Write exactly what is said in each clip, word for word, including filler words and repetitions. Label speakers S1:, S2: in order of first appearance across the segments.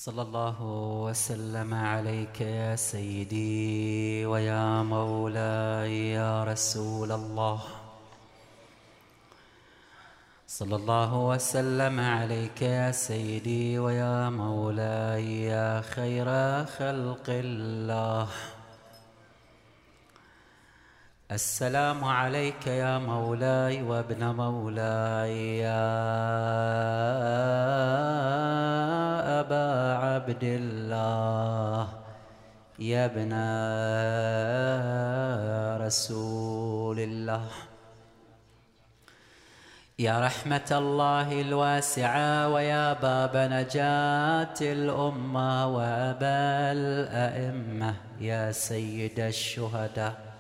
S1: صلى الله وسلم عليك يا سيدي ويا مولاي يا رسول الله. صلى الله وسلم عليك يا سيدي ويا مولاي يا خير خلق الله. السلام عليك يا مولاي وابن مولاي يا أبا عبد الله يا ابن رسول الله، يا رحمة الله الواسعة ويا باب نجاة الأمة وأبا الأئمة يا سيد الشهداء.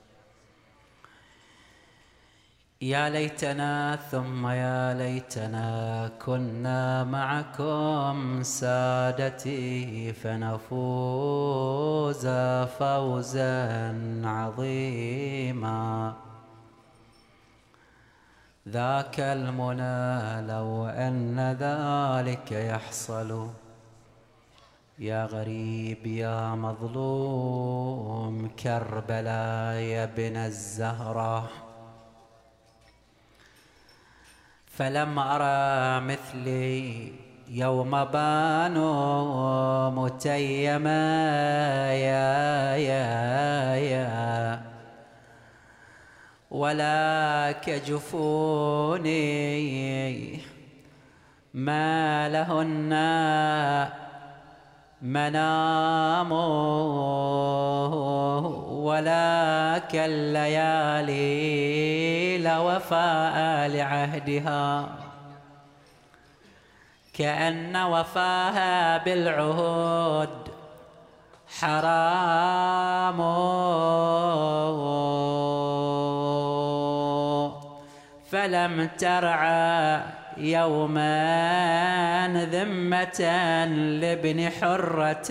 S1: يا ليتنا ثم يا ليتنا كنا معكم سادتي فنفوز فوزا عظيما. ذاك المنى لو أن ذلك يحصل، يا غريب يا مظلوم كربلاء يا ابن الزهراء. فلم أرى مثلي يوم بانوا متيما يا يا يا ولا كجفوني ما لهن منام ولا كالليالي لوفاء لعهدها، كأن وفاها بالعهود حرام. فلم ترعى يوما ذمة لابن حرة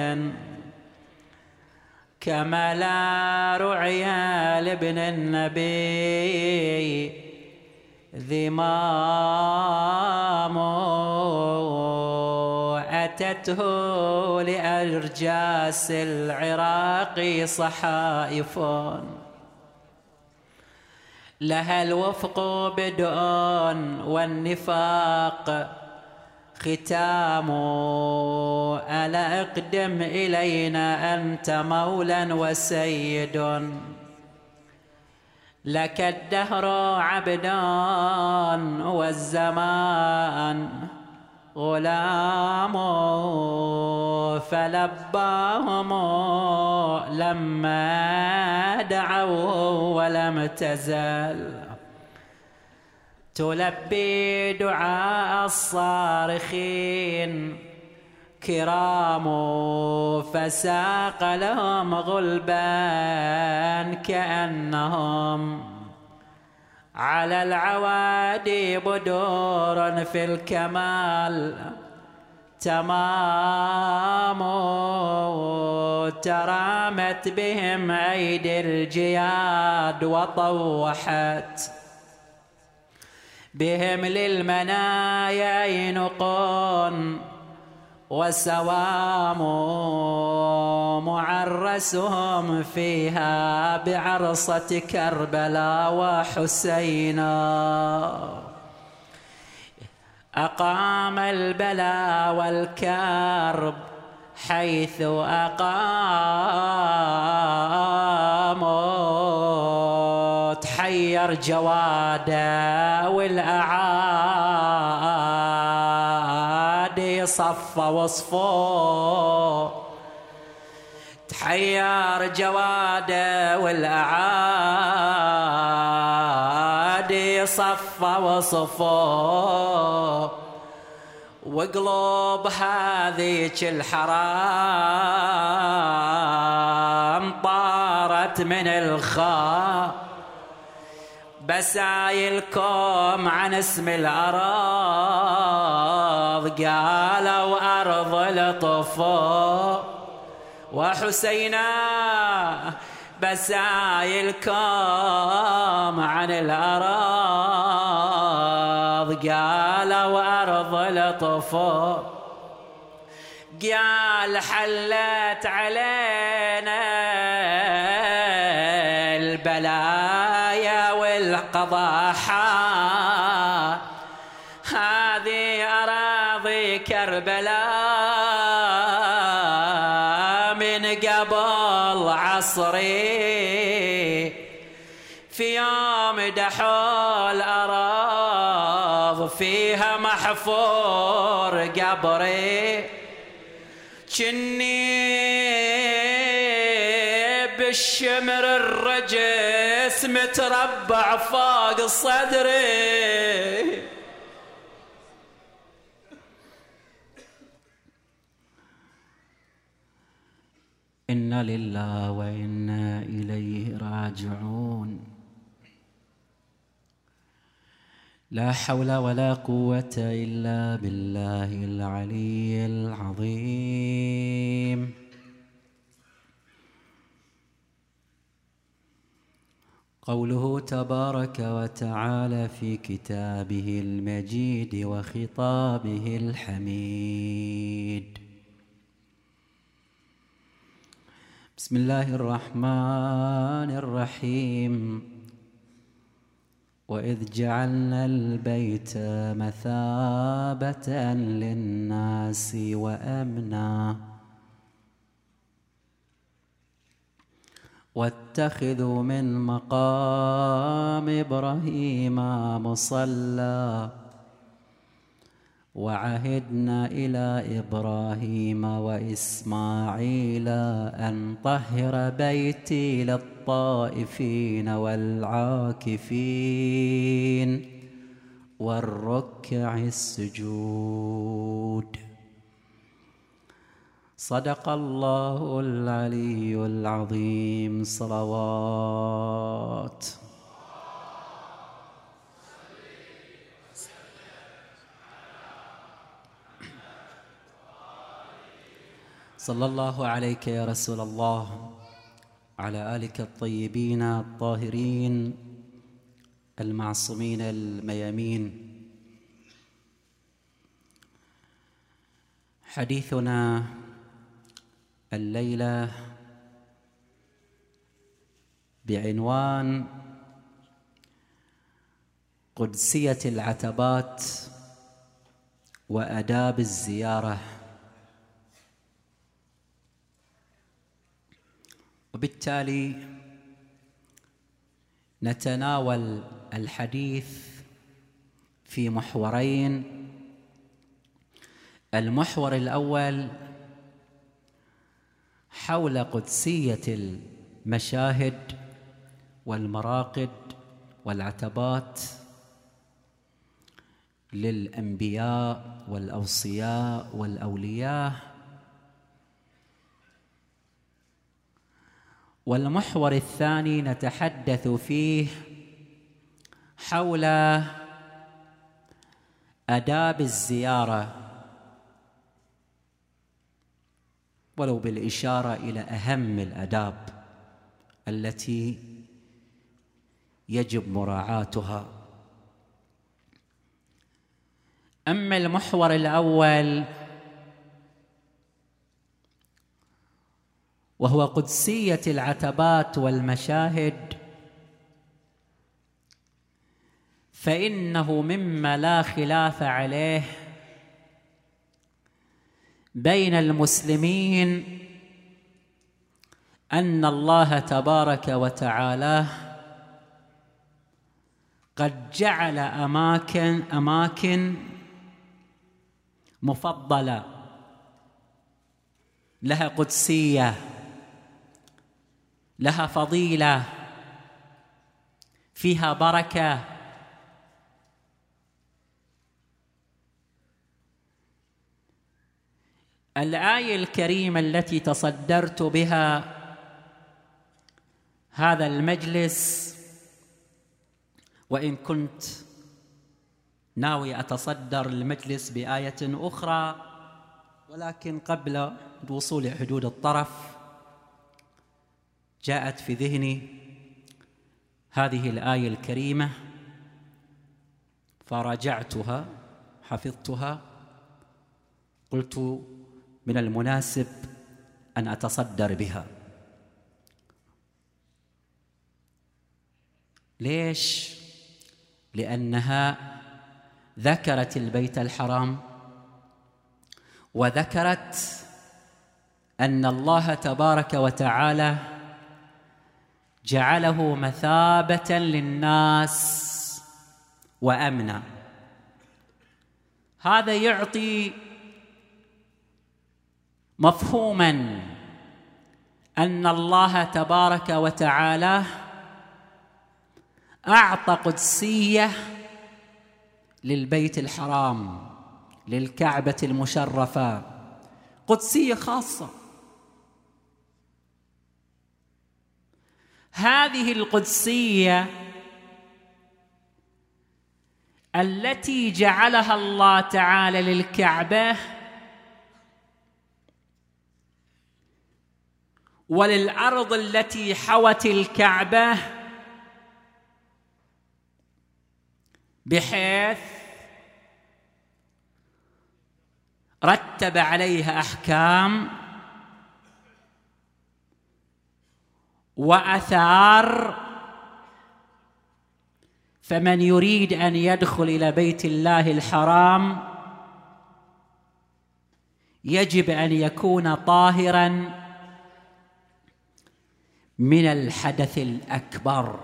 S1: كما لا رعي لابن النبي ذمام. أتته لأرجاس العراق صحائف لها الوفق بدء والنفاق ختام. ألا اقدم إلينا أنت مولا وسيد، لك الدهر عبدا والزمان غلام. فلباهم لما دعوا ولم تزل تلبي دعاء الصارخين كرام. فساق لهم غلبان كأنهم على العوادي بدور في الكمال تمام. ترامت بهم أيدي الجياد وطوحت بهم للمنايا ينقون وسوام. معرسهم فيها بعرصة كربلاء وحسينا. أقام البلاء والكرب حيث أقاموا. تحير جوادا والأعادي صف وصفو. تحير جوادا والأعادي صف وصفو. وقلوب هذيك الحرام طارت من الخاء. بسايلكم عن اسم الأراض قالوا أرض لطفو وحسينا. بسايلكم عن الأراض قالوا أرض لطفو. قال حلت علينا البلايا والقضاء، هذه أراضي كربلاء من قبل عصري، في يوم دحوا الأراض فيها محفور قبري، كني بالشمر الرجس متربع فوق صدري. إنا لله وإنا إليه راجعون. لا حول ولا قوة إلا بالله العلي العظيم. قوله تبارك وتعالى في كتابه المجيد وخطابه الحميد: بسم الله الرحمن الرحيم. وإذ جعلنا البيت مثابة للناس وأمنا واتخذوا من مقام إبراهيم مصلى وعهدنا إلى إبراهيم وإسماعيل أن طهر بيتي للطائفين والعاكفين والركع السجود. صدق الله العلي العظيم. صلوات. صلى الله عليك يا رسول الله، على آلك الطيبين الطاهرين المعصومين الميامين. حديثنا الليلة بعنوان قدسية العتبات وآداب الزيارة. وبالتالي نتناول الحديث في محورين. المحور الأول حول قدسية المشاهد والمراقد والعتبات للأنبياء والأوصياء والأولياء. والمحور الثاني نتحدث فيه حول آداب الزيارة، ولو بالإشارة إلى أهم الآداب التي يجب مراعاتها. أما المحور الأول وهو قدسية العتبات والمشاهد، فإنه مما لا خلاف عليه بين المسلمين أن الله تبارك وتعالى قد جعل أماكن أماكن مفضلة لها قدسية، لها فضيلة، فيها بركة. الآية الكريمة التي تصدرت بها هذا المجلس، وإن كنت ناوي أتصدر المجلس بآية أخرى، ولكن قبل الوصول إلى حدود الطرف جاءت في ذهني هذه الآية الكريمة فراجعتها، حفظتها، قلت من المناسب أن أتصدر بها. ليش؟ لأنها ذكرت البيت الحرام، وذكرت أن الله تبارك وتعالى جعله مثابة للناس وأمنا. هذا يعطي مفهوما أن الله تبارك وتعالى أعطى قدسية للبيت الحرام، للكعبة المشرفة، قدسية خاصة. هذه القدسية التي جعلها الله تعالى للكعبة وللأرض التي حوت الكعبة، بحيث رتب عليها أحكام وآثار. فمن يريد أن يدخل إلى بيت الله الحرام يجب أن يكون طاهراً من الحدث الأكبر.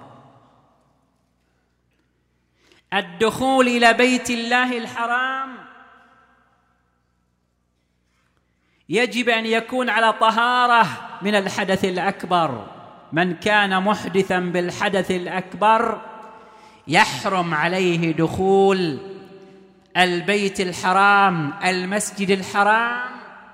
S1: الدخول إلى بيت الله الحرام يجب أن يكون على طهارة من الحدث الأكبر. من كان محدثاً بالحدث الأكبر يحرم عليه دخول البيت الحرام، المسجد الحرام،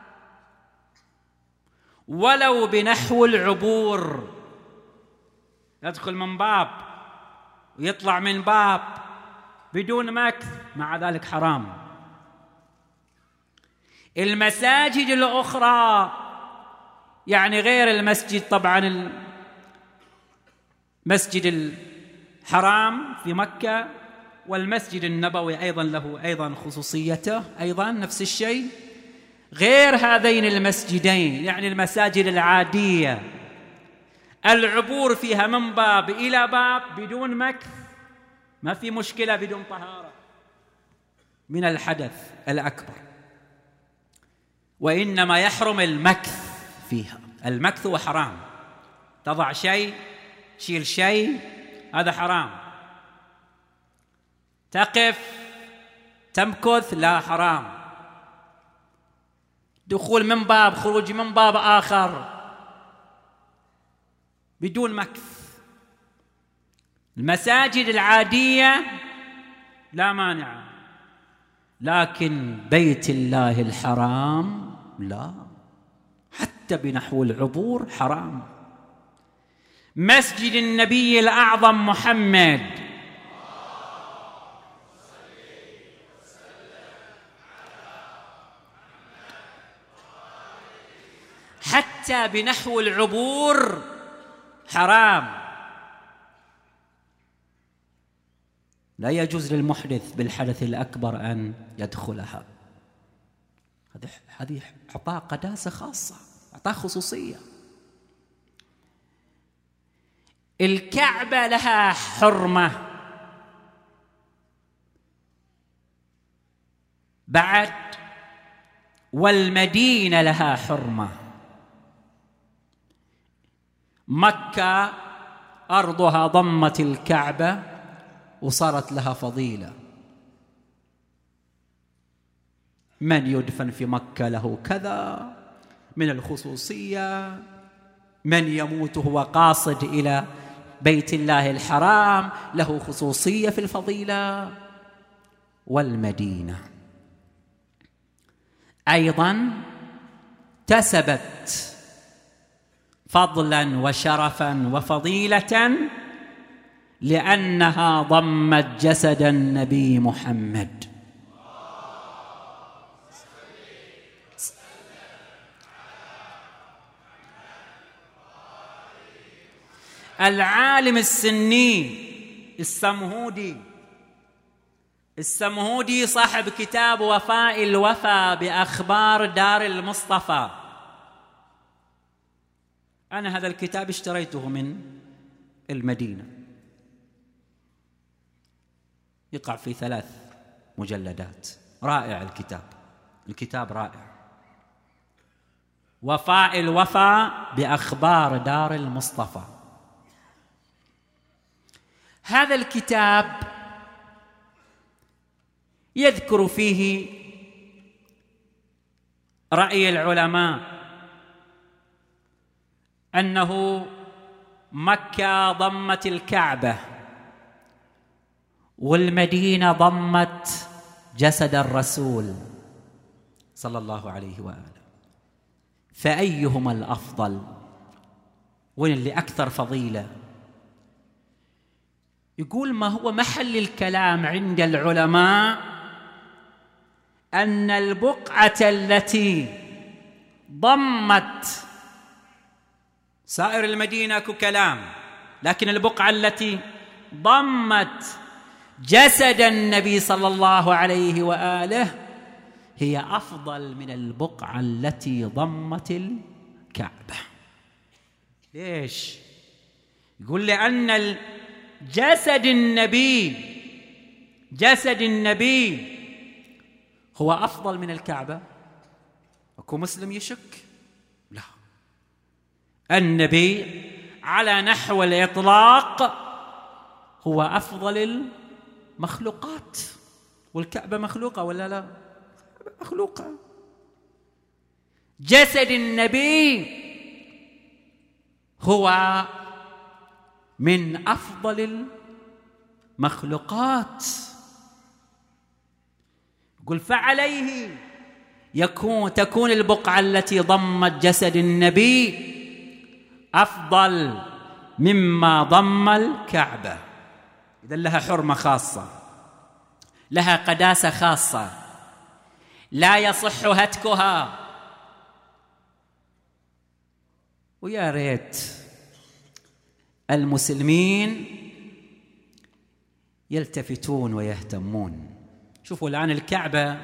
S1: ولو بنحو العبور. يدخل من باب ويطلع من باب بدون مكث، مع ذلك حرام. المساجد الأخرى، يعني غير المسجد طبعاً، المسجد الحرام في مكة والمسجد النبوي أيضاً له أيضاً خصوصيته، أيضاً نفس الشيء. غير هذين المسجدين، يعني المساجد العادية، العبور فيها من باب إلى باب بدون مكث، ما في مشكلة، بدون طهارة من الحدث الأكبر. وإنما يحرم المكث فيها. المكث هو حرام. تضع شيء، تشيل شيء، هذا حرام. تقف، تمكث، لا، حرام. دخول من باب، خروج من باب آخر بدون مكث. المساجد العادية لا مانع، لكن بيت الله الحرام لا، حتى بنحو العبور حرام. مسجد النبي الأعظم محمد حتى بنحو العبور حرام. لا يجوز للمحدث بالحدث الأكبر أن يدخلها. هذه أعطاه قداسة خاصة، أعطاه خصوصية. الكعبة لها حرمة بعد، والمدينة لها حرمة. مكة أرضها ضمت الكعبة وصارت لها فضيلة. من يدفن في مكة له كذا من الخصوصية، من يموت هو قاصد إلى بيت الله الحرام له خصوصية في الفضيلة. والمدينة أيضاً اكتسبت فضلاً وشرفاً وفضيلة لأنها ضمت جسد النبي محمد. العالم السني السمهودي السمهودي صاحب كتاب وفاء الوفا بأخبار دار المصطفى. أنا هذا الكتاب اشتريته من المدينة، يقع في ثلاث مجلدات. رائع الكتاب، الكتاب رائع. وفاء الوفا بأخبار دار المصطفى. هذا الكتاب يذكر فيه رأي العلماء أنه مكة ضمت الكعبة والمدينة ضمت جسد الرسول صلى الله عليه وآله، فأيهما الأفضل؟ وين اللي أكثر فضيلة؟ يقول ما هو محل الكلام عند العلماء أن البقعة التي ضمت سائر المدينة اكو كلام، لكن البقعة التي ضمت جسد النبي صلى الله عليه وآله هي أفضل من البقعة التي ضمت الكعبة. ليش؟ يقول لأن جسد النبي جسد النبي هو أفضل من الكعبة. أكو مسلم يشك؟ لا، النبي على نحو الإطلاق هو أفضل المخلوقات. والكعبة مخلوقة ولا لا؟ مخلوقة. جسد النبي هو من أفضل المخلوقات. قل فعليه يكون تكون البقعة التي ضمت جسد النبي أفضل مما ضم الكعبة. إذا لها حرمة خاصة، لها قداسة خاصة، لا يصح هتكها. ويا ريت المسلمين يلتفتون ويهتمون. شوفوا الآن الكعبة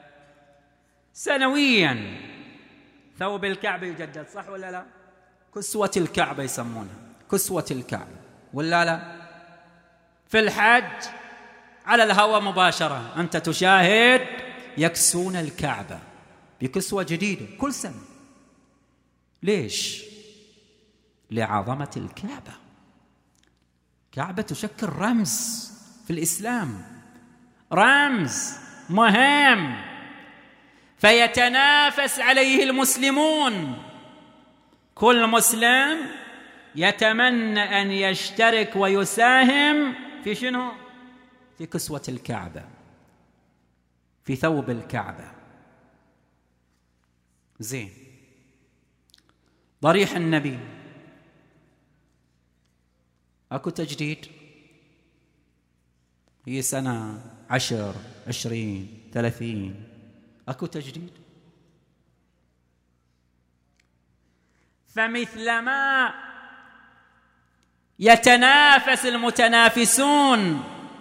S1: سنويا ثوب الكعبة يجدد، صح ولا لا؟ كسوة الكعبة يسمونها، كسوة الكعبة ولا لا؟ في الحج على الهواء مباشرة أنت تشاهد يكسون الكعبة بكسوة جديدة كل سنة. ليش؟ لعظمة الكعبة. الكعبة تشكل رمز في الإسلام، رمز مهم، فيتنافس عليه المسلمون. كل مسلم يتمنى أن يشترك ويساهم في شنو؟ في كسوة الكعبة، في ثوب الكعبة. زين، ضريح النبي أكو تجديد؟ هي سنة عشر عشرين ثلاثين أكو تجديد؟ فمثلما يتنافس المتنافسون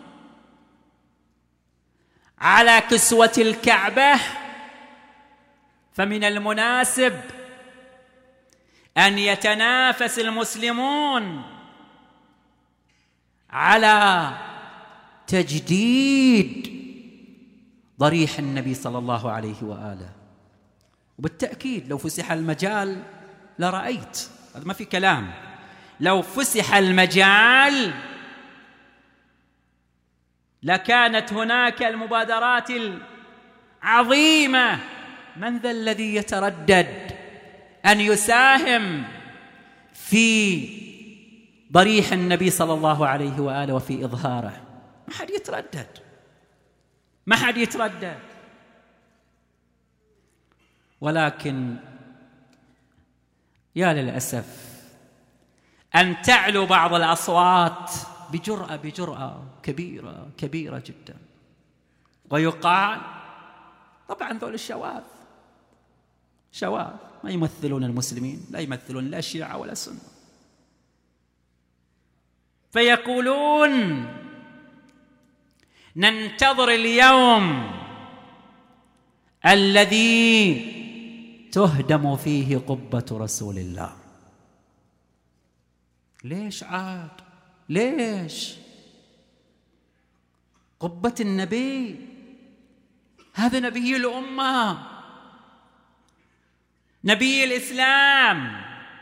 S1: على كسوة الكعبة، فمن المناسب أن يتنافس المسلمون على تجديد ضريح النبي صلى الله عليه وآله. وبالتأكيد لو فسح المجال لرأيت، هذا ما في كلام، لو فسح المجال لكانت هناك المبادرات العظيمة. من ذا الذي يتردد أن يساهم في ضريح النبي صلى الله عليه وآله وفي إظهاره؟ ما حد يتردد، ما حد يتردد. ولكن يا للأسف أن تعلو بعض الأصوات بجرأة بجرأة كبيرة كبيرة جدا، ويقال طبعا ذول الشواذ شواذ ما يمثلون المسلمين، لا يمثلون لا الشيعة ولا السنة. فيقولون ننتظر اليوم الذي تهدم فيه قبة رسول الله. ليش عاد؟ ليش؟ قبة النبي، هذا نبي الأمة، نبي الإسلام،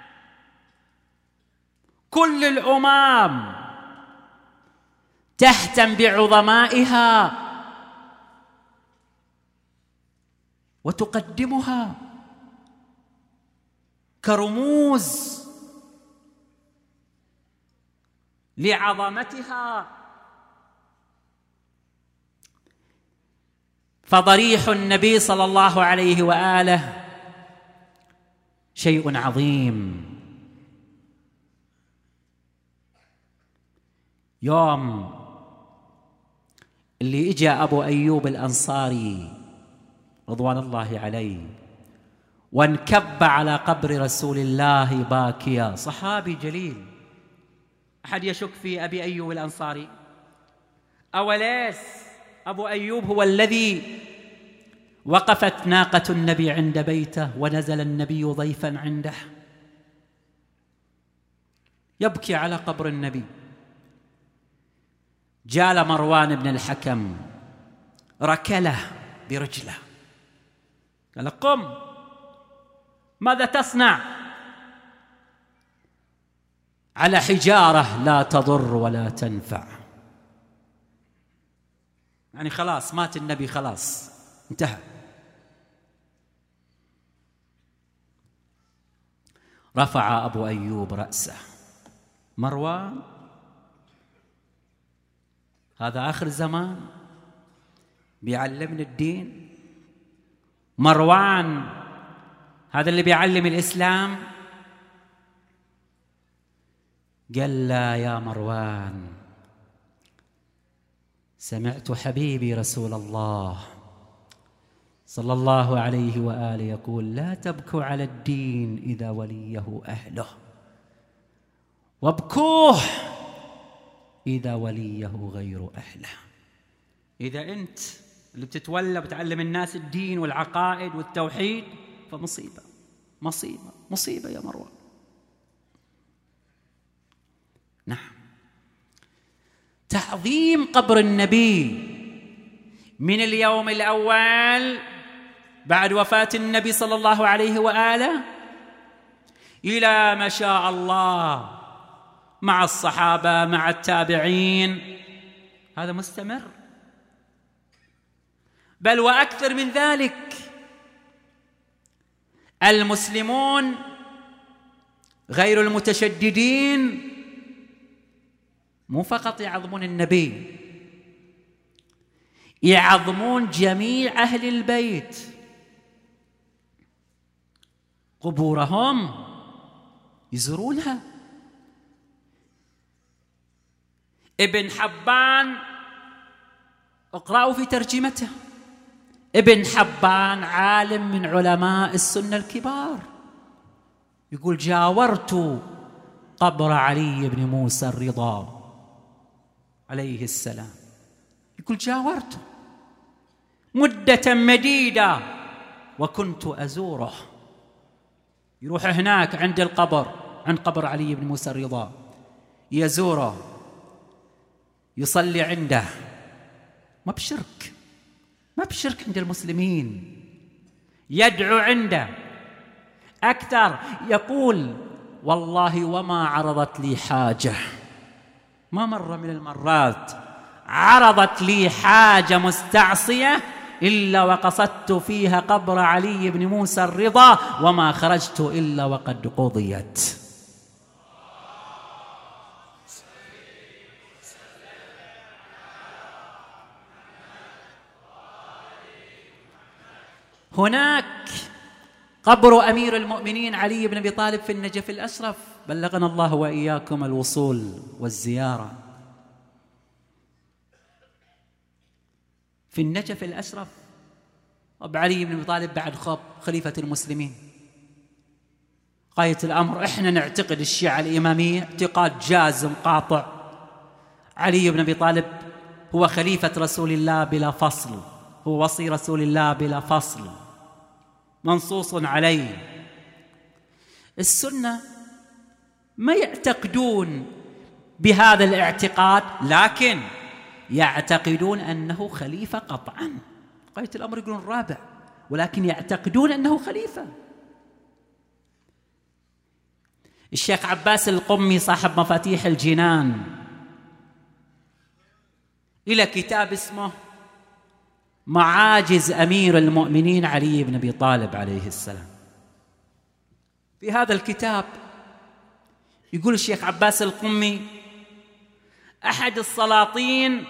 S1: كل الأمم تهتم بعظمائها وتقدمها كرموز لعظمتها. فضريح النبي صلى الله عليه وآله شيء عظيم. يوم اللي اجى أبو أيوب الأنصاري رضوان الله عليه وانكب على قبر رسول الله باكيا، صحابي جليل، أحد يشك في أبي أيوب الأنصاري؟ أوليس أبو أيوب هو الذي وقفت ناقة النبي عند بيته ونزل النبي ضيفا عنده يبكي على قبر النبي؟ جال مروان بن الحكم ركله برجله، قال قم، ماذا تصنع؟ على حجارة لا تضر ولا تنفع. يعني خلاص مات النبي، خلاص انتهى. رفع أبو أيوب رأسه، مروان هذا آخر زمان بيعلمنا الدين؟ مروان هذا اللي بيعلم الإسلام؟ قال لا يا مروان، سمعت حبيبي رسول الله صلى الله عليه وآله يقول لا تبكوا على الدين إذا وليه أهله، وابكوه إذا وليه غير أهله. إذا أنت اللي بتتولى بتعلم الناس الدين والعقائد والتوحيد فمصيبة مصيبة مصيبة يا مروان. نعم، تعظيم قبر النبي من اليوم الأول بعد وفاة النبي صلى الله عليه وآله إلى ما شاء الله مع الصحابة مع التابعين، هذا مستمر، بل وأكثر من ذلك. المسلمون غير المتشددين مو فقط يعظمون النبي، يعظمون جميع أهل البيت، قبورهم يزورونها. ابن حبان اقرأوا في ترجمته، ابن حبان عالم من علماء السنة الكبار، يقول جاورت قبر علي بن موسى الرضا عليه السلام، يقول جاورته مدة مديدة وكنت أزوره، يروح هناك عند القبر، عند قبر علي بن موسى الرضا، يزوره، يصلي عنده، ما بشرك، ما بشرك عند المسلمين، يدعو عنده أكثر. يقول والله وما عرضت لي حاجة، ما مرة من المرات عرضت لي حاجة مستعصية إلا وقصدت فيها قبر علي بن موسى الرضا وما خرجت إلا وقد قضيت. هناك قبر أمير المؤمنين علي بن أبي طالب في النجف الأشرف، بلغنا الله وإياكم الوصول والزيارة. في النجف الأشرف أبو علي بن أبي طالب بعد خاب خليفة المسلمين، غاية الأمر إحنا نعتقد الشيعة الإمامية اعتقاد جازم قاطع، علي بن أبي طالب هو خليفة رسول الله بلا فصل، هو وصي رسول الله بلا فصل، منصوص عليه. السنة ما يعتقدون بهذا الاعتقاد، لكن يعتقدون أنه خليفة قطعا. غاية الأمر يقولون الرابع، ولكن يعتقدون أنه خليفة. الشيخ عباس القمي صاحب مفاتيح الجنان إلى كتاب اسمه معاجز أمير المؤمنين علي بن أبي طالب عليه السلام. في هذا الكتاب يقول الشيخ عباس القمي: أحد السلاطين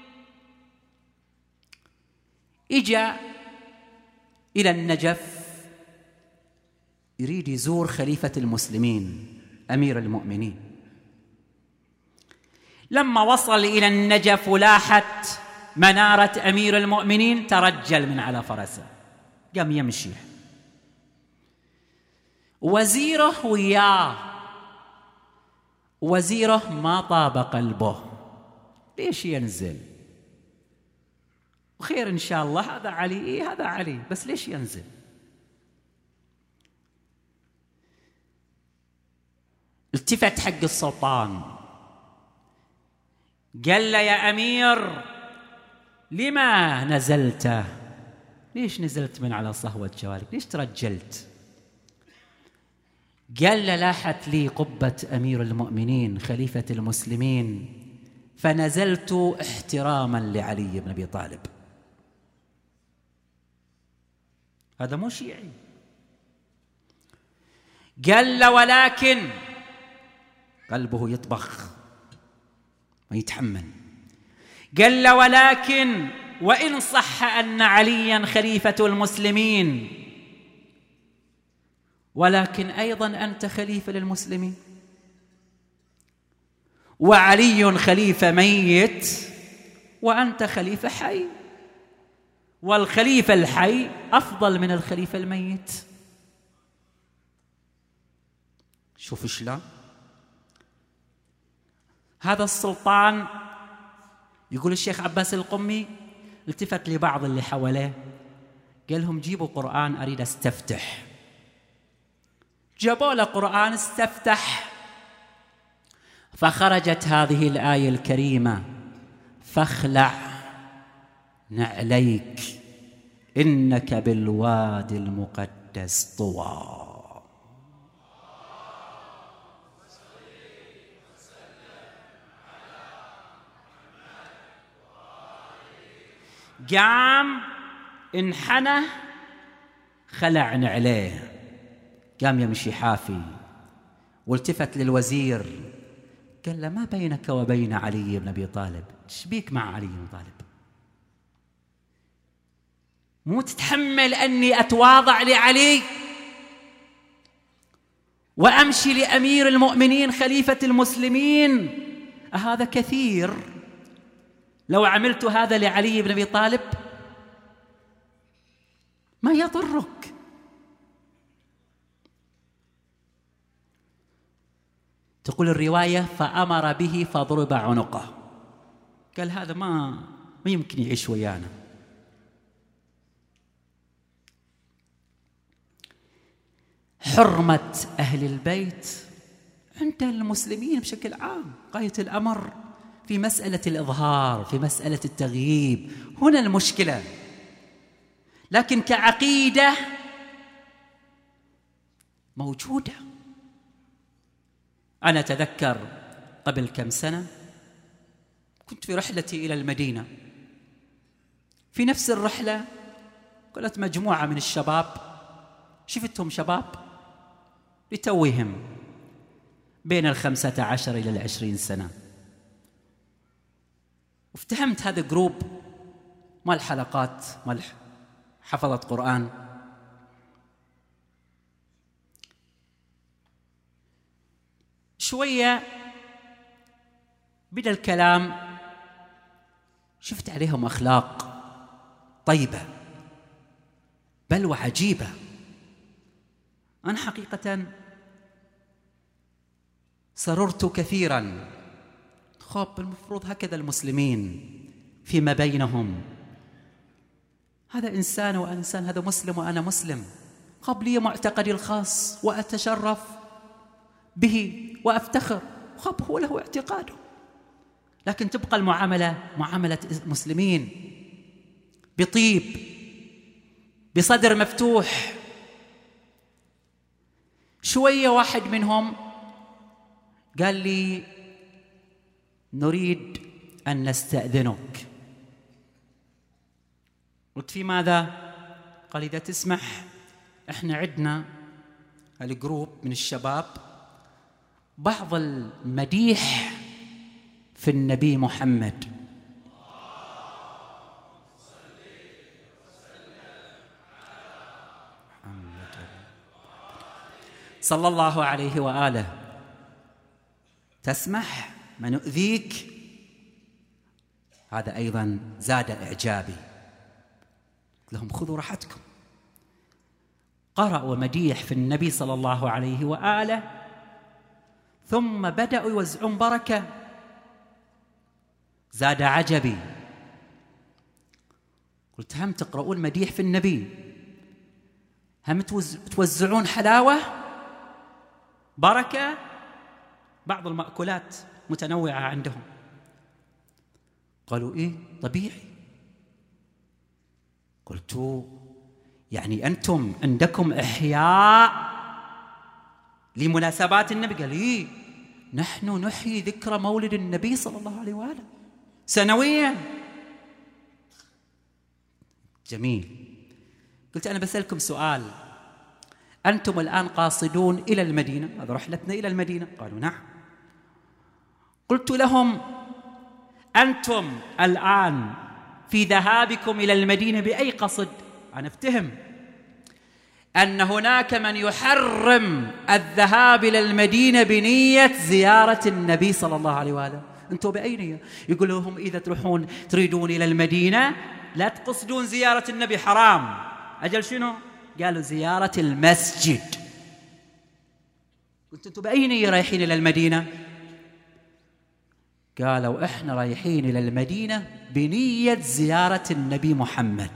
S1: إجا إلى النجف يريد يزور خليفة المسلمين أمير المؤمنين. لما وصل إلى النجف ولاحت منارة أمير المؤمنين ترجل من على فرسه، قام يمشي. وزيره وياه، وزيره ما طاب قلبه، ليش ينزل؟ وخير إن شاء الله، هذا علي، إيه هذا علي، بس ليش ينزل؟ التفت حق السلطان قال له: يا أمير، لما نزلت؟ ليش نزلت من على صهوة جوالك؟ ليش ترجلت؟ قال له: لاحت لي قبة أمير المؤمنين خليفة المسلمين فنزلت احتراما لعلي بن أبي طالب. هذا مو شيعي. قال له: ولكن قلبه يطبخ ما يتحمل. قال له: ولكن وإن صح أن عليا خليفة المسلمين، ولكن أيضا أنت خليفة للمسلمين، وعلي خليفة ميت وأنت خليفة حي، والخليفة الحي أفضل من الخليفة الميت. شوف شلون هذا السلطان. يقول الشيخ عباس القمي: التفت لبعض اللي حواليه قال لهم: جيبوا قرآن أريد أستفتح. جابوا له قرآن استفتح، فخرجت هذه الآية الكريمة: فاخلع نعليك إنك بالوادي المقدس طوى. قام انحنى خلع نعليه، قام يمشي حافي، والتفت للوزير قال له: ما بينك وبين علي بن أبي طالب؟ ايش بيك مع علي بن طالب؟ مو تتحمل أني أتواضع لعلي وأمشي لأمير المؤمنين خليفة المسلمين؟ هذا كثير. لو عملت هذا لعلي بن أبي طالب ما يضرك. تقول الرواية: فأمر به فضرب عنقه. قال: هذا ما ما يمكن يعيش ويانا. حرمة أهل البيت عند المسلمين بشكل عام غاية الأمر في مسألة الإظهار، في مسألة التغييب، هنا المشكلة. لكن كعقيدة موجودة. أنا أتذكر قبل كم سنة كنت في رحلتي إلى المدينة، في نفس الرحلة قلت مجموعة من الشباب، شفتهم شباب لتوهم بين الخمسة عشر إلى العشرين سنة، وافتهمت هذا جروب مال حلقات، مال حفظة قرآن. شوية بدأ الكلام، شفت عليهم أخلاق طيبة بل وعجيبة. أنا حقيقة سررت كثيرا. خب المفروض هكذا المسلمين فيما بينهم. هذا إنسان وأنا إنسان، هذا مسلم وأنا مسلم، قبلي معتقدي الخاص وأتشرف به وأفتخر، خب هو له اعتقاده، لكن تبقى المعاملة معاملة مسلمين بطيب، بصدر مفتوح. شوية واحد منهم قال لي نريد أن نستأذنك. قلت في ماذا؟ قال إذا تسمح إحنا عندنا الجروب من الشباب بعض المديح في النبي محمد صلى الله عليه وآله، تسمح ما نؤذيك؟ هذا أيضا زاد إعجابي. لهم خذوا راحتكم. قرأوا مديح في النبي صلى الله عليه وآله، ثم بدأوا يوزعون بركة. زاد عجبي. قلت هم تقرؤون مديح في النبي، هم توزعون حلاوة بركة؟ بعض المأكولات متنوعة عندهم. قالوا إيه طبيعي. قلت يعني أنتم عندكم إحياء لمناسبات النبي؟ قال إيه نحن نحيي ذكرى مولد النبي صلى الله عليه وآله سنويا. جميل. قلت أنا بسألكم سؤال، أنتم الآن قاصدون إلى المدينة، هذا رحلتنا إلى المدينة. قالوا نعم. قلت لهم أنتم الآن في ذهابكم إلى المدينة بأي قصد؟ أنا أفتهم أن هناك من يحرم الذهاب إلى المدينة بنية زيارة النبي صلى الله عليه وآله. أنتم بأي نية؟ يقول لهم إذا تروحون تريدون إلى المدينة لا تقصدون زيارة النبي، حرام. أجل شنو؟ قالوا زيارة المسجد. قلت أنتم بأي نية رايحين إلى المدينة؟ قالوا إحنا رايحين إلى المدينة بنية زيارة النبي محمد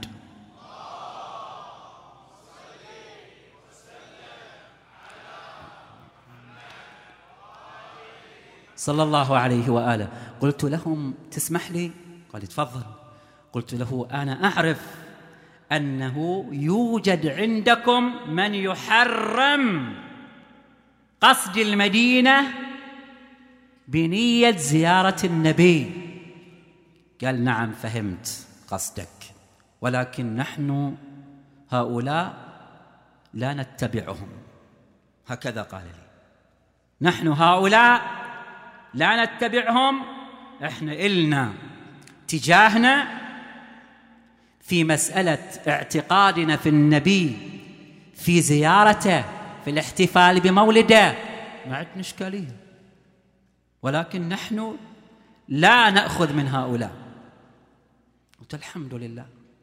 S1: صلى الله عليه وآله. قلت لهم تسمح لي؟ قال تفضل. قلت له أنا أعرف أنه يوجد عندكم من يحرم قصد المدينة بنية زيارة النبي. قال نعم فهمت قصدك، ولكن نحن هؤلاء لا نتبعهم. هكذا قال لي، نحن هؤلاء لا نتبعهم، احنا إلنا تجاهنا في مسألة اعتقادنا في النبي، في زيارته، في الاحتفال بمولده، ما عندنا إشكالية، ولكن نحن لا نأخذ من هؤلاء. قلت الحمد لله،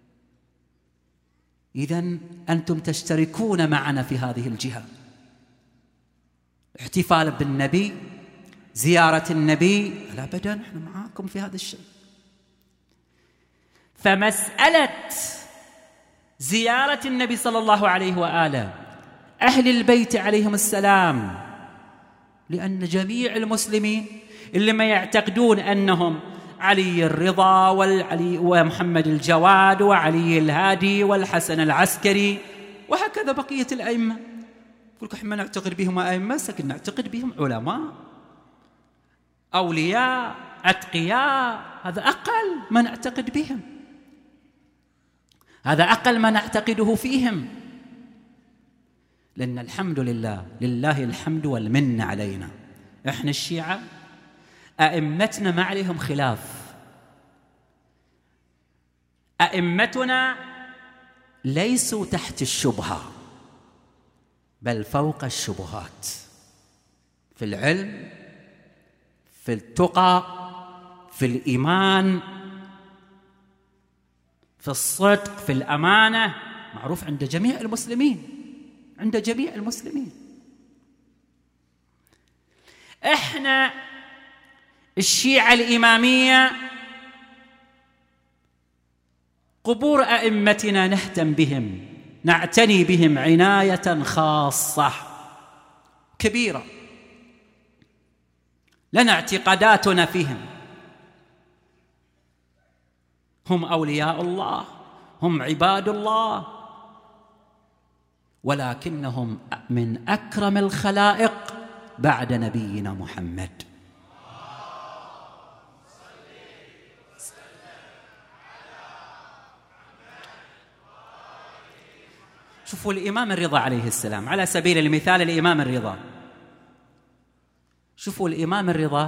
S1: إذن أنتم تشتركون معنا في هذه الجهة، احتفال بالنبي، زيارة النبي، لا أبدا نحن معاكم في هذا الشيء. فمسألة زيارة النبي صلى الله عليه وآله أهل البيت عليهم السلام، لأن جميع المسلمين اللي ما يعتقدون أنهم علي الرضا والعلي ومحمد الجواد وعلي الهادي والحسن العسكري وهكذا بقية الأئمة، يقول لك احنا نعتقد بهم أئمة، لكن نعتقد بهم علماء أولياء أتقياء، هذا أقل ما نعتقد بهم، هذا أقل ما نعتقده فيهم. لأن الحمد لله، لله الحمد والمن علينا، إحنا الشيعة أئمتنا ما عليهم خلاف، أئمتنا ليسوا تحت الشبهة بل فوق الشبهات، في العلم، في التقى، في الإيمان، في الصدق، في الأمانة، معروف عند جميع المسلمين، عند جميع المسلمين. إحنا الشيعة الإمامية قبور أئمتنا نهتم بهم، نعتني بهم عناية خاصة كبيرة، لنا اعتقاداتنا فيهم. هم أولياء الله، هم عباد الله، ولكنهم من أكرم الخلائق بعد نبينا محمد. شوفوا الإمام الرضا عليه السلام على سبيل المثال، الإمام الرضا، شوفوا الإمام الرضا،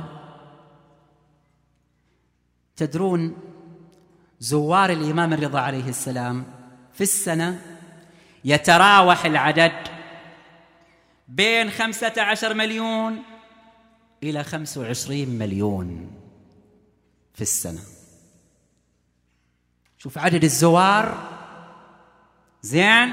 S1: تدرون زوار الإمام الرضا عليه السلام في السنة يتراوح العدد بين خمسة عشر مليون إلى خمسة وعشرين مليون في السنة. شوف عدد الزوار، زين.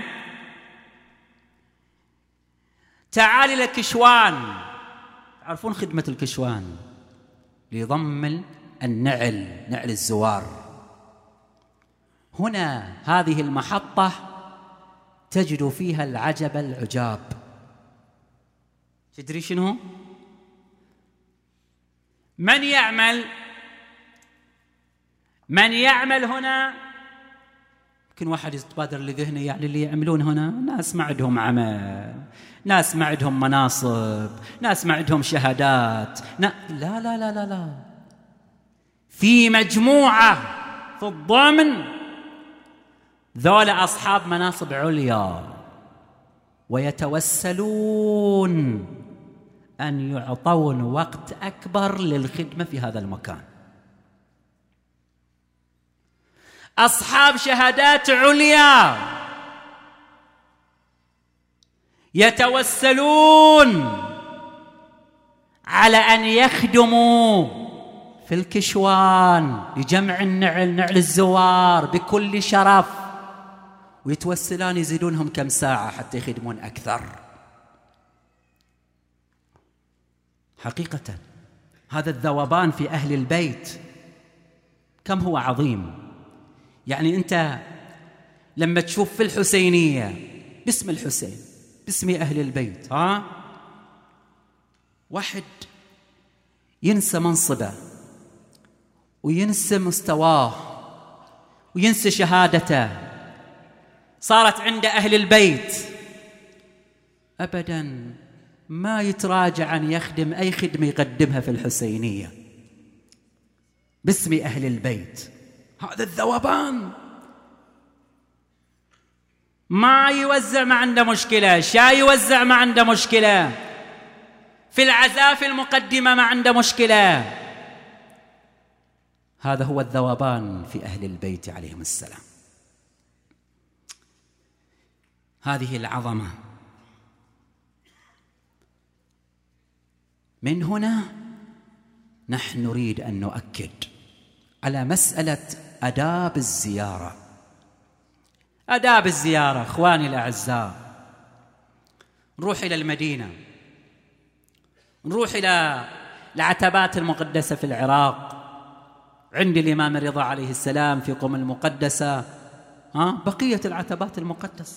S1: تعال إلى الكشوان، تعرفون خدمة الكشوان لضم النعل، نعل الزوار. هنا هذه المحطة تجد فيها العجب العجاب. تدري شنو؟ من يعمل من يعمل هنا، يمكن واحد يتبادر لذهنه يعني اللي يعملون هنا ناس ما عندهم عمل، ناس ما عندهم مناصب، ناس ما عندهم شهادات. لا لا لا لا لا، في مجموعة في الضمن ذول أصحاب مناصب عليا، ويتوسلون أن يعطون وقت أكبر للخدمة في هذا المكان. أصحاب شهادات عليا يتوسلون على أن يخدموا في الكشوان لجمع النعل، نعل الزوار بكل شرف، ويتوسلان يزيدونهم كم ساعة حتى يخدمون أكثر. حقيقة هذا الذوبان في أهل البيت كم هو عظيم. يعني أنت لما تشوف في الحسينية باسم الحسين، باسم أهل البيت، ها واحد ينسى منصبه وينسى مستواه وينسى شهادته، صارت عند أهل البيت أبداً ما يتراجع أن يخدم أي خدمة يقدمها في الحسينية باسم أهل البيت. هذا الذوبان ما يوزع، ما عنده مشكلة، شاي يوزع ما عنده مشكلة، في العزاف المقدمة ما عنده مشكلة. هذا هو الذوبان في أهل البيت عليهم السلام. هذه العظمة. من هنا نحن نريد أن نؤكد على مسألة آداب الزيارة. آداب الزيارة إخواني الأعزاء، نروح إلى المدينة، نروح إلى العتبات المقدسة في العراق عند الإمام الرضا عليه السلام في قم المقدسة، ها بقية العتبات المقدسة.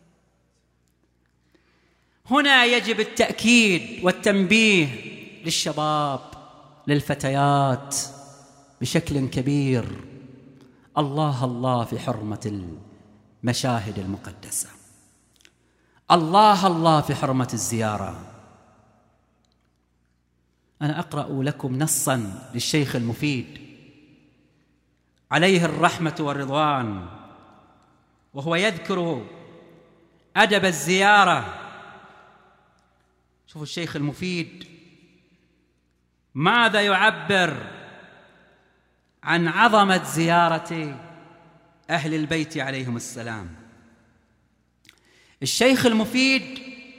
S1: هنا يجب التأكيد والتنبيه للشباب، للفتيات بشكل كبير. الله الله في حرمة المشاهد المقدسة، الله الله في حرمة الزيارة. أنا أقرأ لكم نصاً للشيخ المفيد عليه الرحمة والرضوان، وهو يذكر أدب الزيارة. شوفوا الشيخ المفيد ماذا يعبر عن عظمة زيارة أهل البيت عليهم السلام. الشيخ المفيد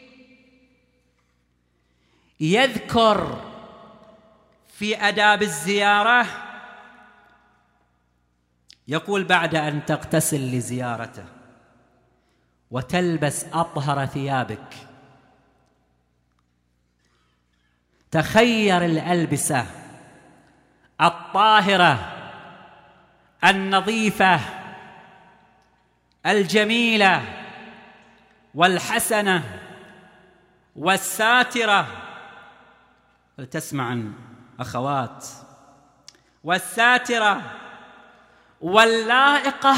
S1: يذكر في آداب الزيارة، يقول بعد أن تغتسل لزيارته وتلبس أطهر ثيابك، تخير الألبسة الطاهرة النظيفة الجميلة والحسنة والساترة. فلتسمع عن أخوات والساترة واللائقة.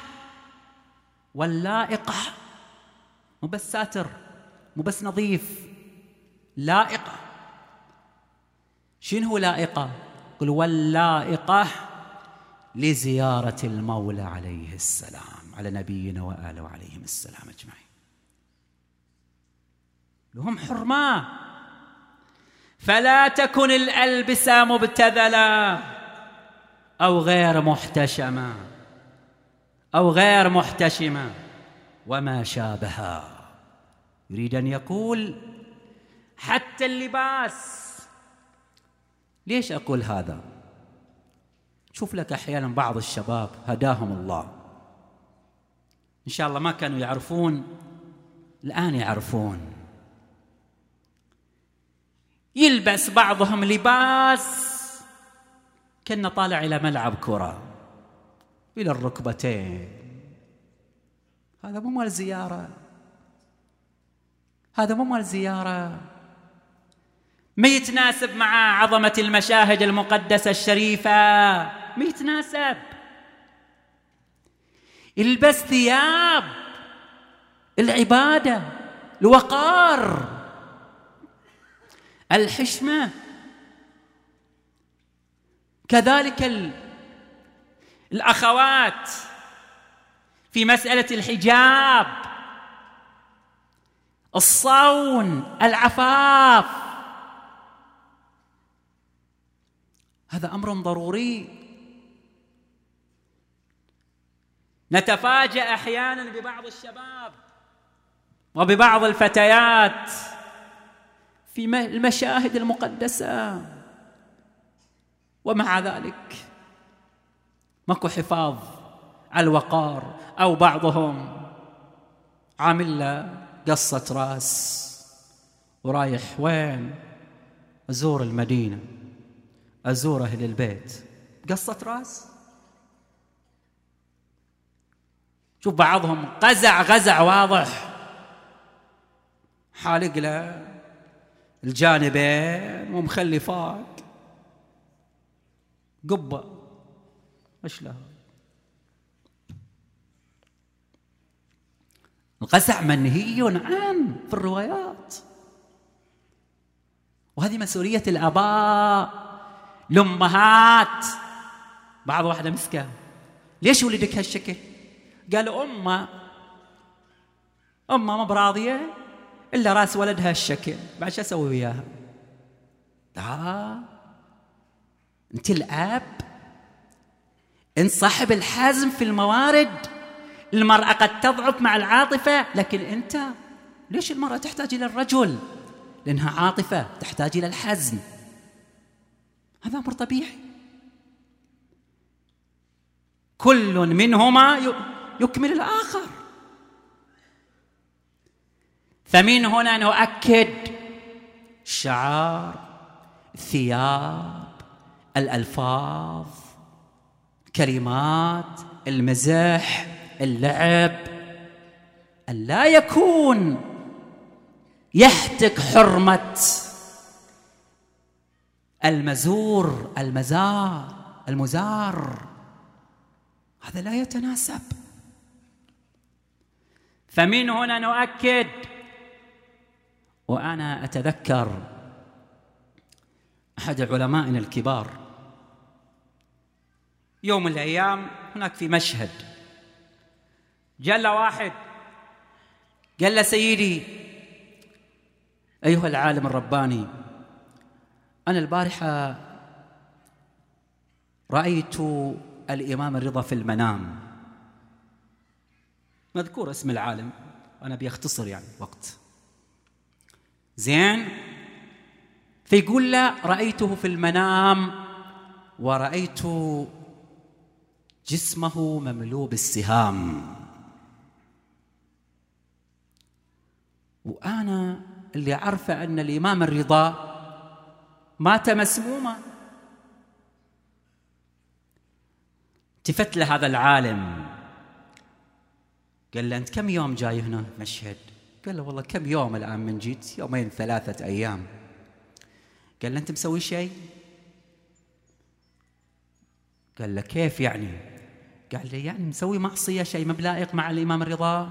S1: واللائقة مو بس ساتر، مو بس نظيف، لائقة. شنو هو لائقة؟ قل واللائقة لزيارة المولى عليه السلام، على نبينا وآله وعليهم السلام أجمعين. لهم حرمة. فلا تكن الألبسة مبتذلة أو غير محتشمة أو غير محتشمة وما شابهها. يريد أن يقول حتى اللباس. ليش أقول هذا؟ شوف لك أحيانا بعض الشباب هداهم الله، إن شاء الله ما كانوا يعرفون، الآن يعرفون. يلبس بعضهم لباس كأنه طالع إلى ملعب كرة إلى الركبتين. هذا مو مال زيارة، هذا مو مال زيارة، ما يتناسب مع عظمة المشاهد المقدسة الشريفة، ما يتناسب. البس ثياب العبادة، الوقار، الحشمة. كذلك ال... الأخوات في مسألة الحجاب، الصون، العفاف. هذا أمر ضروري. نتفاجأ أحيانا ببعض الشباب وببعض الفتيات في المشاهد المقدسة، ومع ذلك ماكو حفاظ على الوقار، أو بعضهم عامل له قصة راس ورايح وين؟ أزور المدينة، أزور أهل البيت، قصة راس. شوف بعضهم قزع غزع واضح، حالق له الجانبين ومخلي فوق قبة. ايش له؟ القزع منهي عنه في الروايات، وهذه مسؤولية الآباء، الأمهات. بعض واحدة مسكة، ليش ولدك هالشكل؟ قال أمه أمه ما براضية إلا راس ولدها هالشكل، بعد شو أسوي وياها؟ لا، أنت الأب، أنت صاحب الحزم في الموارد. المرأة قد تضعف مع العاطفة، لكن أنت ليش المرأة تحتاج إلى الرجل؟ لأنها عاطفة تحتاج إلى الحزم. هذا أمر طبيعي. كل منهما يكمل الآخر. فمن هنا نؤكد الشعار، الثياب، الألفاظ، كلمات، المزح، اللعب، أن لا يكون يهتك حرمة المزور، المزار، المزار. هذا لا يتناسب. فمن هنا نؤكد. وأنا أتذكر أحد علمائنا الكبار يوم من الأيام هناك في مشهد، جاء له واحد قال له سيدي أيها العالم الرباني، أنا البارحة رأيت الإمام الرضا في المنام. مذكور اسم العالم، أنا بيختصر يعني وقت زين. فيقول له رأيته في المنام ورأيت جسمه مملوء بالسهام، وأنا اللي عارفة أن الإمام الرضا مات مسموما. التفت لهذا العالم قال له أنت كم يوم جاي هنا مشهد؟ قال له والله كم يوم الآن من جيت؟ يومين ثلاثة أيام. قال له أنت مسوي شيء؟ قال له كيف يعني؟ قال له يعني مسوي معصية، شيء ما بلائق مع الإمام الرضا؟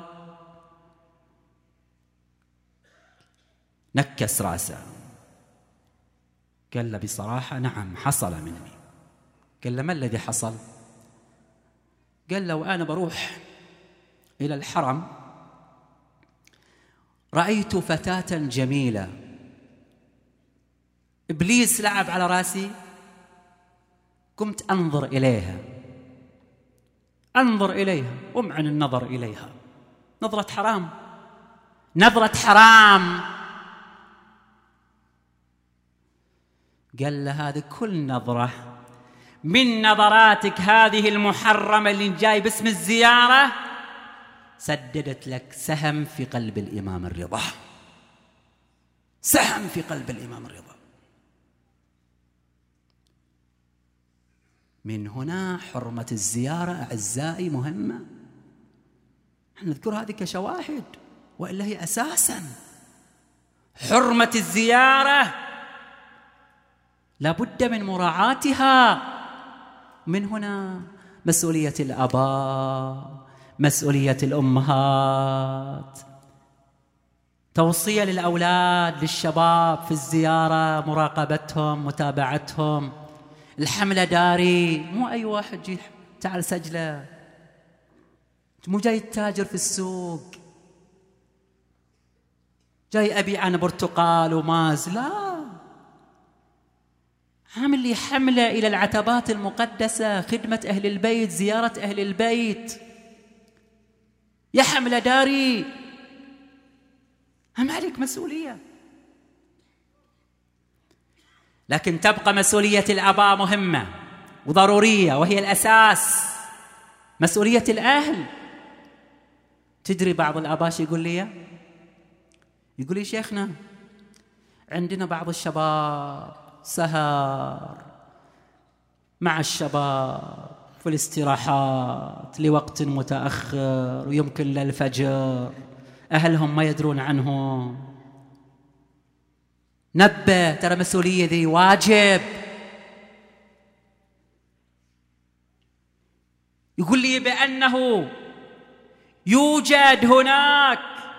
S1: نكس راسه. قال له بصراحة نعم حصل مني. قال له ما الذي حصل؟ قال له وأنا بروح إلى الحرم رأيت فتاة جميلة، إبليس لعب على راسي، قمت أنظر إليها أنظر إليها أمعن النظر إليها، نظرة حرام، نظرة حرام. قال له هذه كل نظرة من نظراتك هذه المحرمة اللي جاي باسم الزيارة سددت لك سهم في قلب الإمام الرضا، سهم في قلب الإمام الرضا. من هنا حرمة الزيارة أعزائي مهمة، نذكر هذه كشواهد، وإلا هي أساساً حرمة الزيارة لابد من مراعاتها. من هنا مسؤولية الآباء، مسؤولية الأمهات، توصية للأولاد للشباب في الزيارة، مراقبتهم، متابعتهم. الحملة داري، مو أي واحد جي تعال سجله، مو جاي تاجر في السوق جاي أبيع أنا برتقال وماز، لا، عامل لي حملة إلى العتبات المقدسة، خدمة أهل البيت، زيارة أهل البيت، يا حملة داري، هم عليك مسؤولية. لكن تبقى مسؤولية الآباء مهمة وضرورية، وهي الأساس، مسؤولية الأهل. تدري بعض الآباء شو يقول لي؟ يقول لي شيخنا عندنا بعض الشباب سهر مع الشباب في الاستراحات لوقت متأخر ويمكن للفجر، أهلهم ما يدرون عنهم. نبه، ترى مسؤولية ذي واجب. يقول لي بأنه يوجد هناك،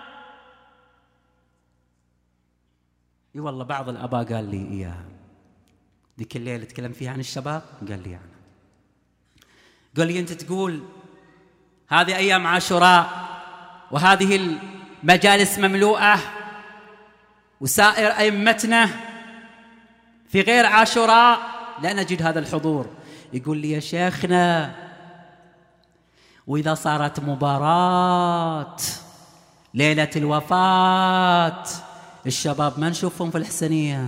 S1: اي والله بعض الآباء قال لي إياها ذيك الليلة تكلم فيها عن الشباب، قال لي أنا، قال لي أنت تقول هذه أيام عاشوراء وهذه المجالس مملوءة وسائر أئمتنا في غير عاشوراء لا نجد هذا الحضور. يقول لي يا شيخنا وإذا صارت مباراة ليلة الوفاة الشباب ما نشوفهم في الحسنية.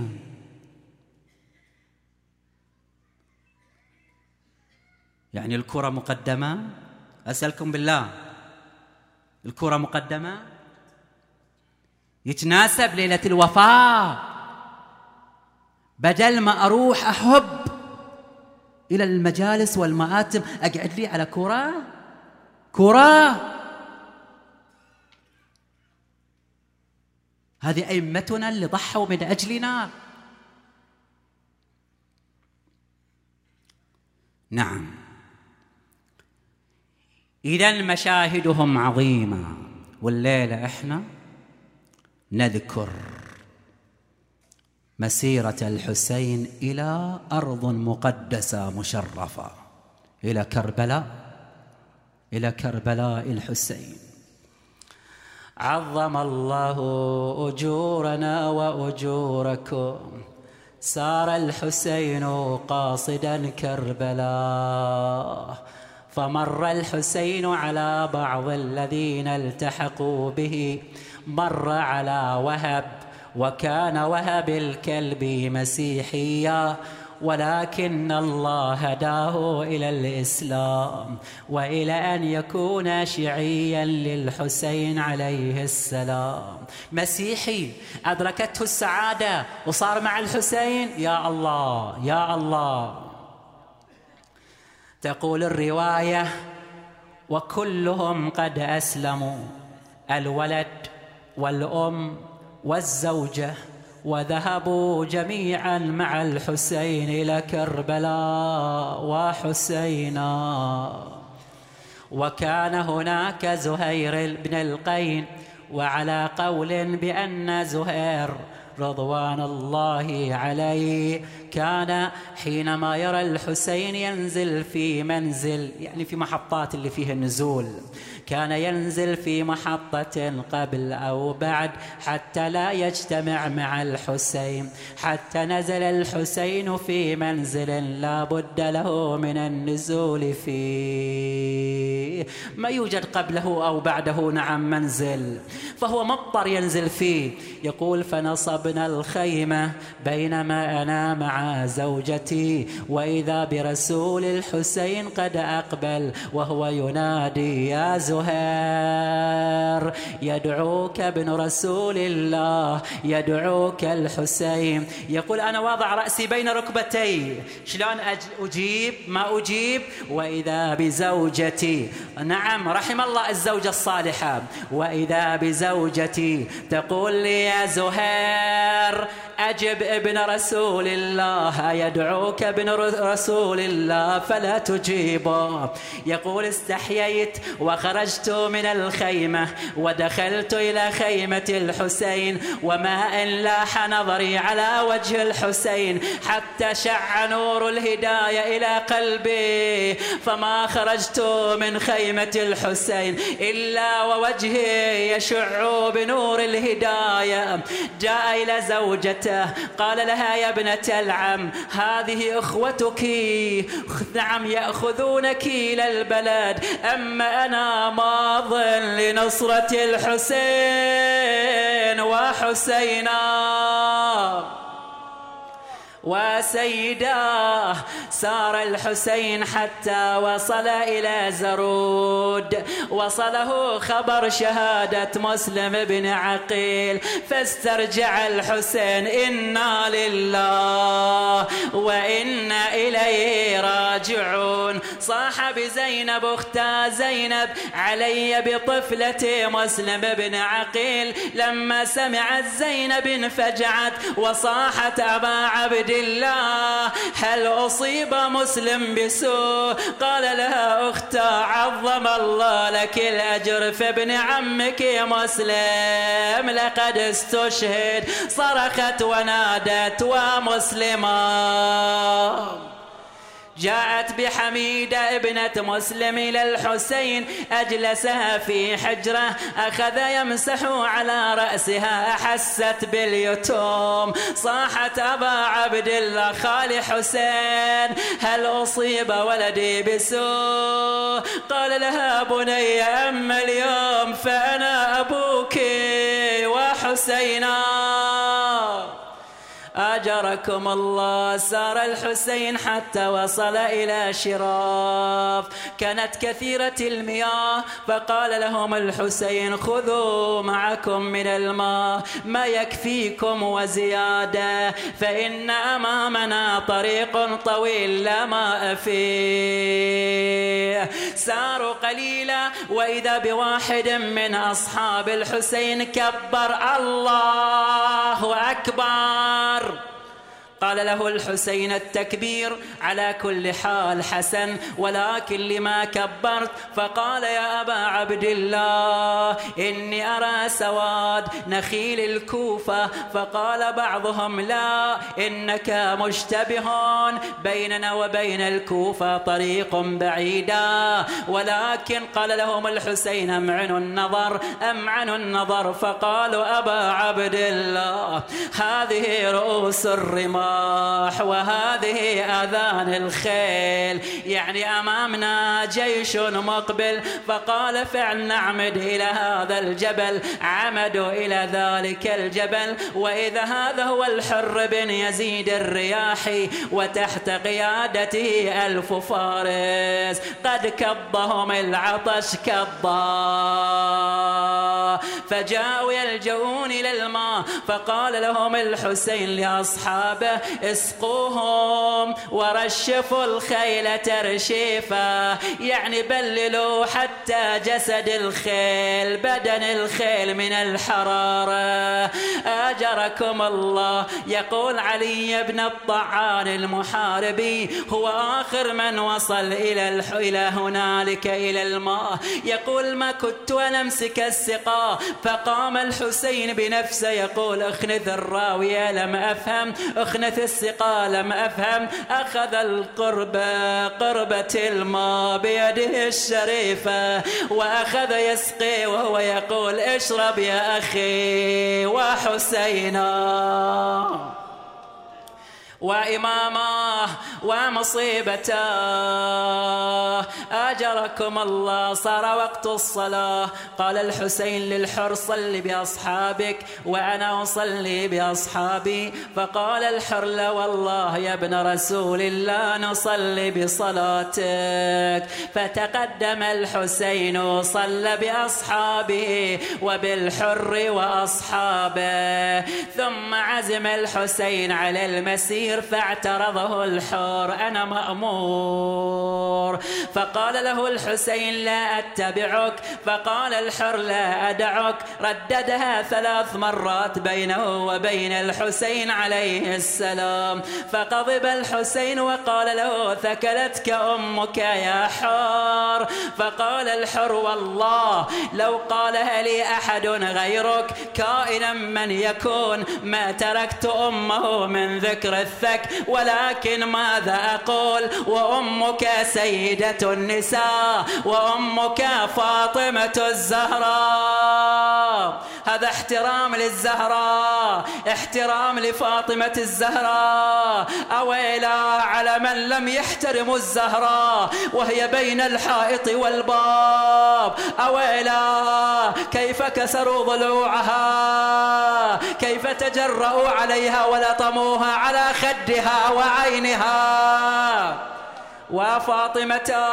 S1: يعني الكرة مقدمة، أسألكم بالله الكرة مقدمة، يتناسب ليلة الوفاة بدل ما أروح أحب إلى المجالس والمآتم أقعد لي على كرة كرة. هذه أئمتنا اللي ضحوا من أجلنا. نعم، إذن مشاهدهم عظيمة، والليلة إحنا نذكر مسيرة الحسين إلى أرض مقدسة مشرفة، إلى كربلاء، إلى كربلاء الحسين. عظم الله أجورنا وأجوركم، سار الحسين قاصدا كربلاء، فمر الحسين على بعض الذين التحقوا به، مر على وهب، وكان وهب الكلب مسيحيا، ولكن الله هداه إلى الإسلام وإلى أن يكون شيعيا للحسين عليه السلام. مسيحي أدركته السعادة وصار مع الحسين، يا الله يا الله. تقول الرواية وكلهم قد أسلموا، الولد والأم والزوجة، وذهبوا جميعا مع الحسين إلى كربلاء وحسينا. وكان هناك زهير بن القين، وعلى قول بأن زهير رضوان الله عليه كان حينما يرى الحسين ينزل في منزل، يعني في محطات اللي فيها النزول، كان ينزل في محطة قبل أو بعد حتى لا يجتمع مع الحسين، حتى نزل الحسين في منزل لا بد له من النزول فيه، ما يوجد قبله أو بعده نعم منزل، فهو مضطر ينزل فيه. يقول فنصبنا الخيمة بينما أنا مع زوجتي وإذا برسول الحسين قد أقبل وهو ينادي يا زهير يدعوك ابن رسول الله، يدعوك الحسين. يقول أنا واضع رأسي بين ركبتي، شلون أجيب ما أجيب، وإذا بزوجتي، نعم رحم الله الزوجة الصالحة، وإذا بزوجتي تقول لي يا زهير أجب ابن رسول الله، يدعوك ابن رسول الله فلا تجيبه. يقول استحييت وخرجت من الخيمة ودخلت إلى خيمة الحسين، وما إن لاح نظري على وجه الحسين حتى شع نور الهداية إلى قلبي، فما خرجت من خيمة الحسين إلا ووجهي يشع بنور الهداية. جاء إلى زوجته قال لها يا ابنة العم هذه أخوتك، نعم يأخذونك إلى البلد، أما أنا ماض لنصرة الحسين وحسينا. وسيداه سار الحسين حتى وصل إلى زرود، وصله خبر شهادة مسلم بن عقيل، فاسترجع الحسين إنا لله وإنا إليه راجعون. صاح بزينب أختها زينب علي بطفلة مسلم بن عقيل، لما سمعت زينب انفجعت وصاحت أبا عبد الله هل أصيب مسلم بسوء؟ قال لها أختها عظم الله لك الأجر فابن عمك يا مسلم لقد استشهد. صرخت ونادت ومسلما. جاءت بحميدة ابنة مسلم إلى الحسين أجلسها في حجرة، أخذ يمسح على رأسها أحست باليتوم. صاحت أبا عبد الله خالي حسين هل أصيب ولدي بسوء؟ قال لها بني أما اليوم فأنا أبوك وحسينا أجركم الله. سار الحسين حتى وصل إلى شراف، كانت كثيرة المياه، فقال لهم الحسين خذوا معكم من الماء ما يكفيكم وزيادة، فإن أمامنا طريق طويل لا ماء فيه. ساروا قليلا وإذا بواحد من أصحاب الحسين كبر الله أكبر. قال له الحسين التكبير على كل حال حسن، ولكن لما كبرت؟ فقال يا أبا عبد الله إني أرى سواد نخيل الكوفة. فقال بعضهم لا إنك مشتبه، بيننا وبين الكوفة طريق بعيدة. ولكن قال لهم الحسين أمعنوا النظر أمعنوا النظر. فقالوا أبا عبد الله هذه رؤوس الرماح وهذه آذان الخيل، يعني أمامنا جيش مقبل. فقال فلنعمد إلى هذا الجبل. عمدوا إلى ذلك الجبل، وإذا هذا هو الحر بن يزيد الرياحي وتحت قيادته ألف فارس قد كضهم العطش كضا، فجاءوا يلجؤون إلى الماء. فقال لهم الحسين لأصحابه اسقوهم ورشفوا الخيل ترشيفا، يعني بللوا حتى جسد الخيل بدن الخيل من الحرارة. آجركم الله. يقول علي بن الطعان المحاربي هو آخر من وصل إلى الح... إلى هنالك إلى الماء، يقول ما كنت ونمسك السقا، فقام الحسين بنفسه يقول اخنث الراوية لم أفهم، اخنث السقا لم أفهم. أخذ القربة قربة الماء بيده الشريفة وأخذ يسقي وهو يقول اشرب يا أخي وحسينا وإماماه ومصيبته. آجركم الله. صار وقت الصلاة، قال الحسين للحر صل بأصحابك وأنا أصلي بأصحابي، فقال الحر لا والله يا ابن رسول الله نصلي بصلاتك. فتقدم الحسين صلى بأصحابه وبالحر وأصحابه، ثم عزم الحسين على المسير فاعترضه الحر أنا مأمور، فقال له الحسين لا أتبعك، فقال الحر لا أدعك. رددها ثلاث مرات بينه وبين الحسين عليه السلام، فغضب الحسين وقال له ثكلتك أمك يا حر. فقال الحر والله لو قالها لي أحد غيرك كائنا من يكون ما تركت أمه من ذكر الثك، ولكن ماذا أقول وأمك سيدة النساء وأمك فاطمة الزهراء. هذا احترام للزهراء، احترام لفاطمة الزهراء. أويلا على من لم يحترم الزهراء وهي بين الحائط والباب، أويلا كيف كسروا ضلوعها، كيف تجرؤوا عليها ولطموها على خدها وعينها. وفاطمة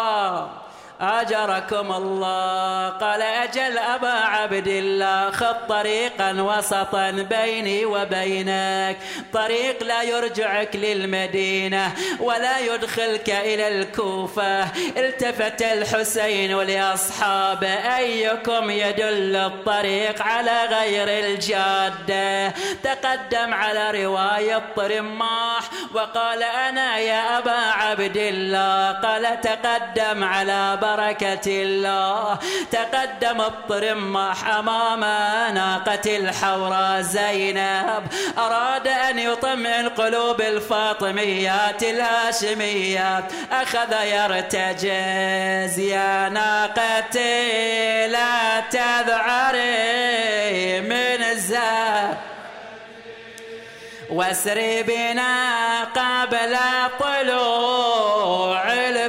S1: آجركم الله. قال أجل أبا عبد الله خذ طريقا وسطا بيني وبينك، طريق لا يرجعك للمدينة ولا يدخلك إلى الكوفة. التفت الحسين لأصحابه أيكم يدل الطريق على غير الجادة. تقدم على رواية طرماح وقال أنا يا أبا عبد الله، قال تقدم على بركة الله. تقدم الطرماح أمام ناقة الحوراء زينب، أراد أن يطمئن قلوب الفاطميات الهاشميات، أخذ يرتجز يا ناقتي لا تذعري من الزهر واسري بنا قبل طلوع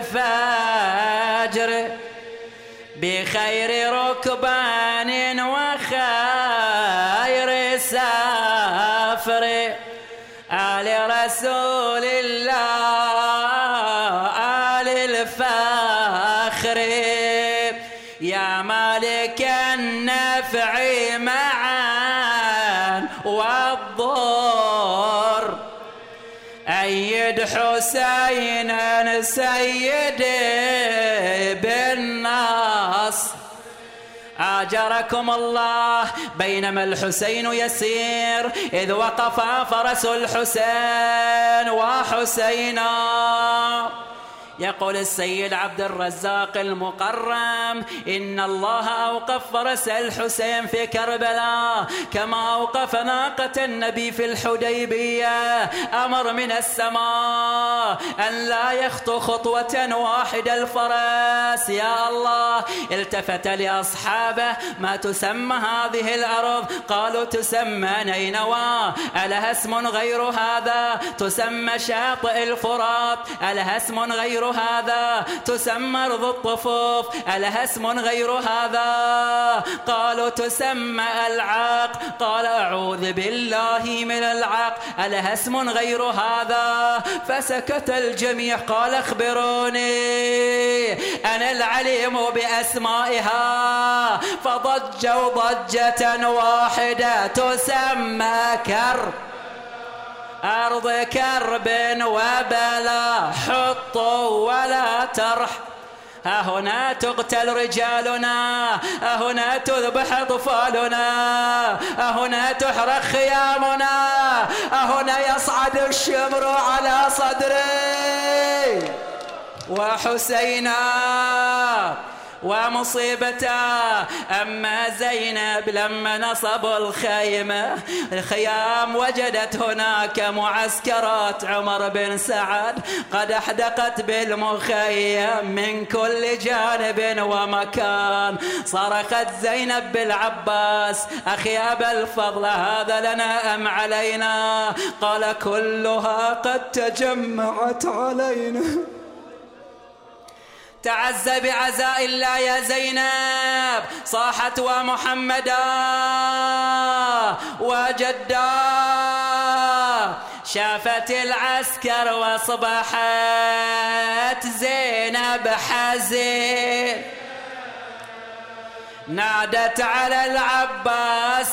S1: الفجر بخير ركبان وخير سافر آل رسول الله آل الفخر يا مالك النفع معا والضر أيد حسينا سيدي بالنصر. آجركم الله. بينما الحسين يسير إذ وقف فرس الحسين وحسينا. يقول السيد عبد الرزاق المقرم إن الله أوقف فرس الحسين في كربلاء كما أوقف ناقة النبي في الحديبية. أمر من السماء أن لا يخطو خطوة واحدة الفرس. يا الله. التفت لأصحابه ما تسمى هذه الأرض؟ قالوا تسمى نينوى. ألها اسم غير هذا؟ تسمى شاطئ الفرات. ألها اسم غير هذا؟ تسمى أرض الطفوف. ألها اسم غير هذا؟ قالوا تسمى العاق. قال أعوذ بالله من العاق. ألها اسم غير هذا؟ فسكت الجميع. قال أخبروني أنا العليم بأسمائها. فضجوا ضجة واحدة تسمى كر أرض كرب وبلا حطوا ولا ترح. ها هنا تقتل رجالنا، ها هنا تذبح أطفالنا، ها هنا تحرق خيامنا، ها هنا يصعد الشمر على صدري. وحسينا ومصيبته. أما زينب لما نصبوا الخيمة الخيام وجدت هناك معسكرات عمر بن سعد قد احدقت بالمخيم من كل جانب ومكان. صرخت زينب بالعباس: أخي أبا الفضل هذا لنا أم علينا؟ قال: كلها قد تجمعت علينا. تعز بعزاء الله يا زينب. صاحت: ومحمدا وجدا. شافت العسكر واصبحت زينب حزين. نادت على العباس: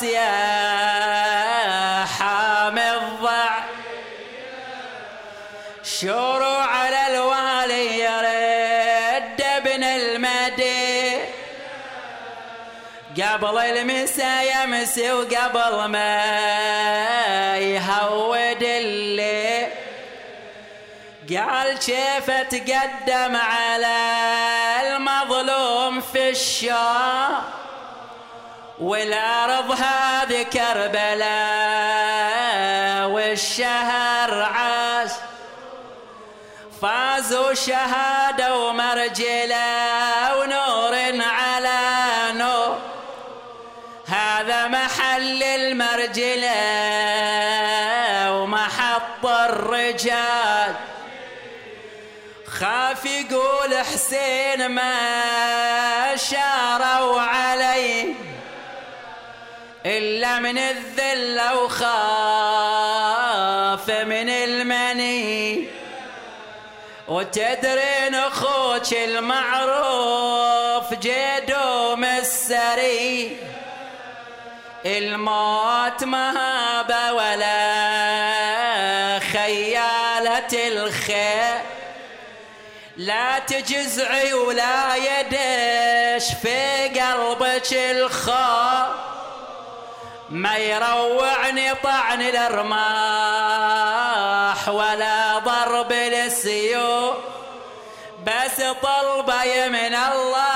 S1: يا حامي الضع شوروا على الوالي يرد ابن المدي قبل المساء يمسي وقبل ما يهود الليل. قال: كيف تقدم على المظلوم في الشام والأرض هذه كربلاء والشهر عاش. فازوا شهادة ومرجلة ونور على نور. هذا محل المرجلة ومحط الرجال. خاف يقول حسين ما شاروا عليه إلا من الذل وخاف من المني. وتدرين أخوك المعروف جدوم السري الموت مهابة ولا خيالة الخير. لا تجزعي ولا يدش في قلبك الخوف. ما يروعني طعن الرماح ولا ضرب السيوف. بس طلبي من الله